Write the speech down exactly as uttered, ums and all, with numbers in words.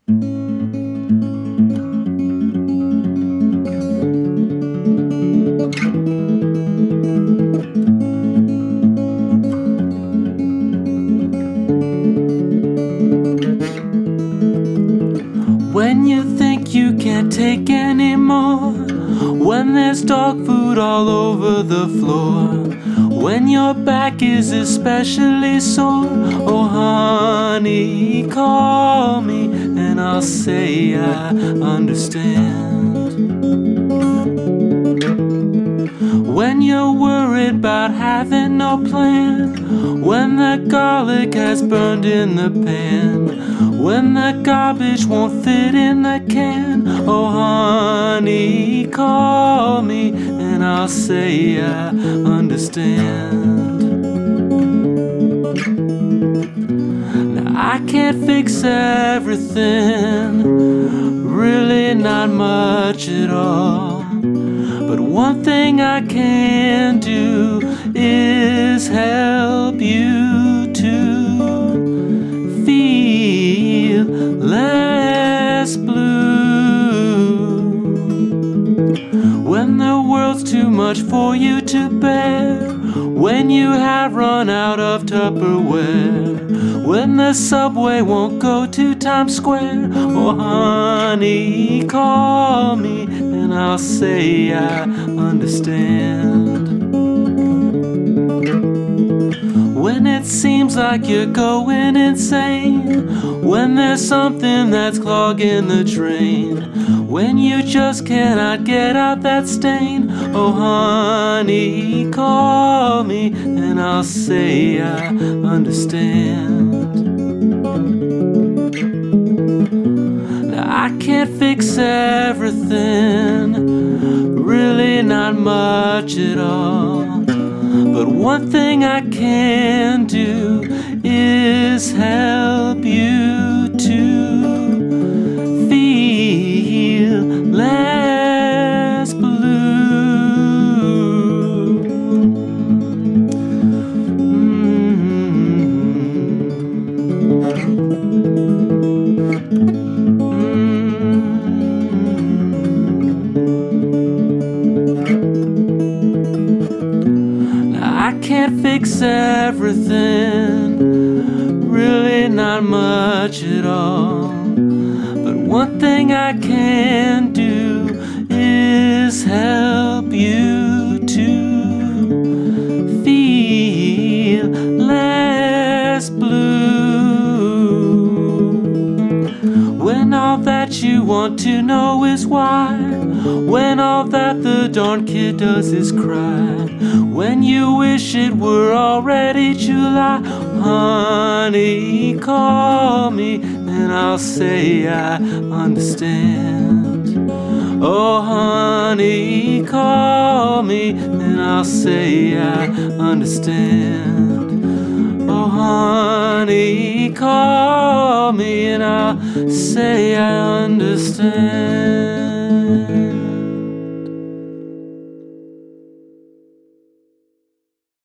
When you think you can't take anymore, when there's dog food all over the floor, when your back is especially sore, oh honey, call me and I'll say I understand. When you're worried about having no plan, when the garlic has burned in the pan, when the garbage won't fit in the can, oh honey, call me and I'll say I understand. Now I can't fix everything, really not much at all, but one thing I can do is help you to feel less blue. When the world's too much for you to bear, when you have run out of Tupperware, when the subway won't go to Times Square, oh honey, call me and I'll say I understand. When it seems like you're going insane, when there's something that's clogging the drain, when you just cannot get out that stain, oh honey, call me and I'll say I understand. Now I can't fix everything, really not much at all, but one thing I can do is help you to feel less blue. Mm-hmm. Now I can't fix everything, really not much at all, but one thing I can do is help you to feel less blue. When all that you want to know is why, when all that the darn kid does is cry, when you wish it were already July, honey, call me and I'll say I understand. Oh honey, call me and I'll say I understand. Oh honey, call me and I'll say I understand.